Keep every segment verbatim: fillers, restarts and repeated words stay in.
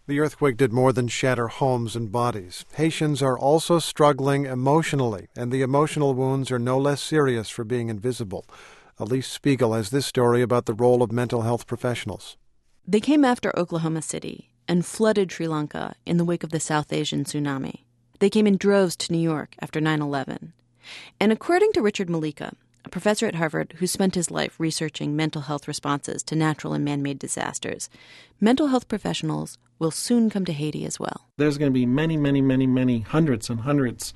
The earthquake did more than shatter homes and bodies. Haitians are also struggling emotionally, and the emotional wounds are no less serious for being invisible. Elise Spiegel has this story about the role of mental health professionals. They came after Oklahoma City and flooded Sri Lanka in the wake of the South Asian tsunami. They came in droves to New York after nine eleven. And according to Richard Malika, a professor at Harvard who spent his life researching mental health responses to natural and man-made disasters, mental health professionals will soon come to Haiti as well. There's going to be many, many, many, many hundreds and hundreds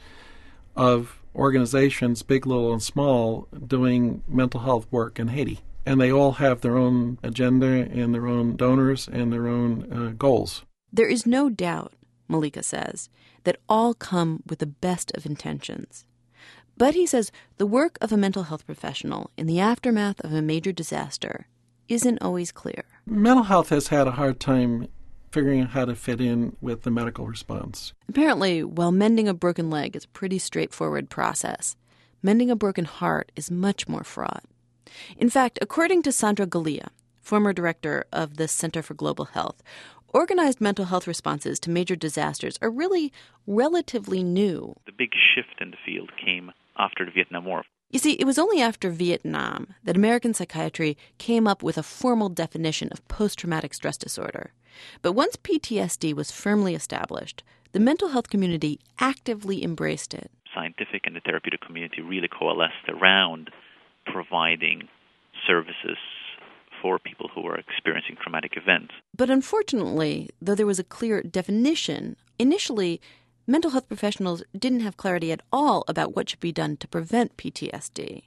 of organizations, big, little, and small, doing mental health work in Haiti. And they all have their own agenda and their own donors and their own uh, goals. There is no doubt, Malika says, that all come with the best of intentions. But he says the work of a mental health professional in the aftermath of a major disaster isn't always clear. Mental health has had a hard time figuring out how to fit in with the medical response. Apparently, while mending a broken leg is a pretty straightforward process, mending a broken heart is much more fraught. In fact, according to Sandra Galea, former director of the Center for Global Health, organized mental health responses to major disasters are really relatively new. The big shift in the field came after the Vietnam War. You see, it was only after Vietnam that American psychiatry came up with a formal definition of post-traumatic stress disorder. But once P T S D was firmly established, the mental health community actively embraced it. Scientific and the therapeutic community really coalesced around providing services for people who are experiencing traumatic events. But unfortunately, though there was a clear definition, initially mental health professionals didn't have clarity at all about what should be done to prevent P T S D.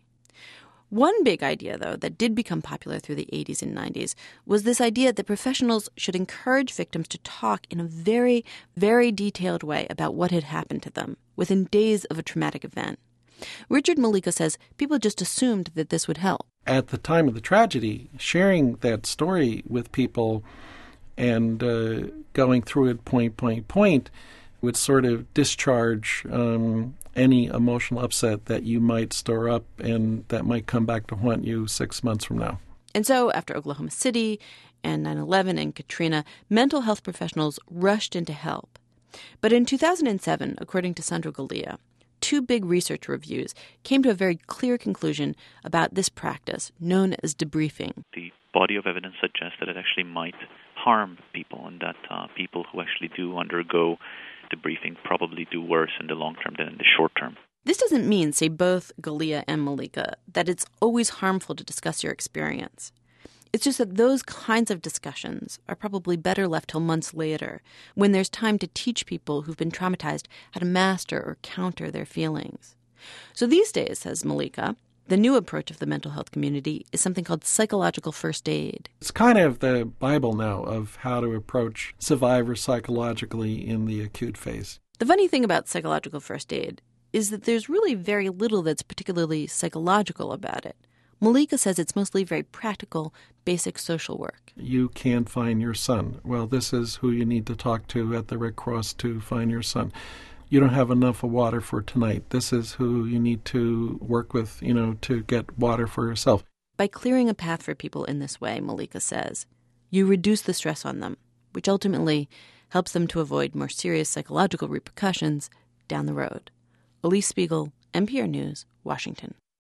One big idea, though, that did become popular through the eighties and nineties was this idea that professionals should encourage victims to talk in a very, very detailed way about what had happened to them within days of a traumatic event. Richard Malika says people just assumed that this would help. At the time of the tragedy, sharing that story with people and uh, going through it point, point, point would sort of discharge um, any emotional upset that you might store up and that might come back to haunt you six months from now. And so after Oklahoma City and nine eleven and Katrina, mental health professionals rushed in to help. But in two thousand seven, according to Sandra Galea, two big research reviews came to a very clear conclusion about this practice known as debriefing. The body of evidence suggests that it actually might harm people and that uh, people who actually do undergo debriefing probably do worse in the long term than in the short term. This doesn't mean, say both Galea and Malika, that it's always harmful to discuss your experience. It's just that those kinds of discussions are probably better left till months later, when there's time to teach people who've been traumatized how to master or counter their feelings. So these days, says Malika, the new approach of the mental health community is something called psychological first aid. It's kind of the Bible now of how to approach survivors psychologically in the acute phase. The funny thing about psychological first aid is that there's really very little that's particularly psychological about it. Malika says it's mostly very practical, basic social work. You can't find your son. Well, this is who you need to talk to at the Red Cross to find your son. You don't have enough of water for tonight. This is who you need to work with, you know, to get water for yourself. By clearing a path for people in this way, Malika says, you reduce the stress on them, which ultimately helps them to avoid more serious psychological repercussions down the road. Elise Spiegel, N P R News, Washington.